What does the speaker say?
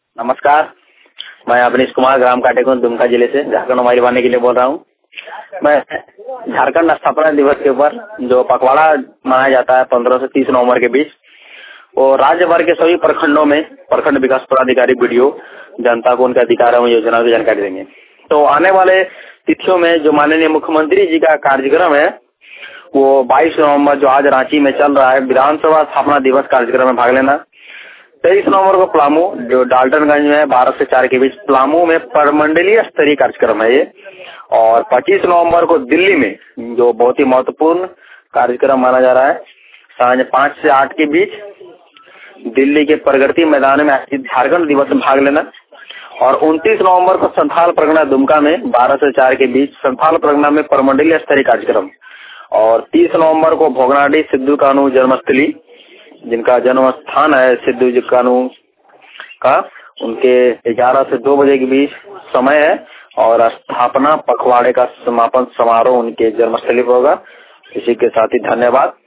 नमस्कार, मैं अवनीश कुमार ग्राम काटेकुंद दुमका जिले से झारखंड हमारी वाणी के लिए बोल रहा हूँ। मैं झारखंड स्थापना दिवस के ऊपर जो पखवाड़ा मनाया जाता है 15 से 30 नवंबर के बीच, वो राज्य भर के सभी प्रखंडों में प्रखंड विकास पदाधिकारी वीडियो जनता को उनके अधिकार एवं योजनाओं की जानकारी देंगे। तो आने वाले तिथियों में जो माननीय मुख्यमंत्री जी का कार्यक्रम है वो 22 नवंबर जो आज रांची में चल रहा है विधानसभा स्थापना दिवस कार्यक्रम में भाग लेना। 23 नवंबर को पलामू जो डाल्टनगंज में 12 से 4 के बीच पलामू में प्रमंडलीय स्तरीय कार्यक्रम है ये, और 25 नवंबर को दिल्ली में जो बहुत ही महत्वपूर्ण कार्यक्रम माना जा रहा है सांझ 5 से 8 के बीच दिल्ली के प्रगति मैदान में आयोजित झारखंड दिवस में भाग लेना। और 29 नवंबर को संथाल परगना दुमका में 12 से 4 के बीच संथाल परगना में प्रमंडलीय स्तरीय कार्यक्रम। और 30 नवंबर को भोगनाडीह सिद्धू कानू जन्मस्थली जिनका जन्म स्थान है सिद्धू जी कानू का, उनके 11 से 2 बजे के बीच समय है और स्थापना पखवाड़े का समापन समारोह उनके जन्मस्थली पर होगा। इसी के साथ ही धन्यवाद।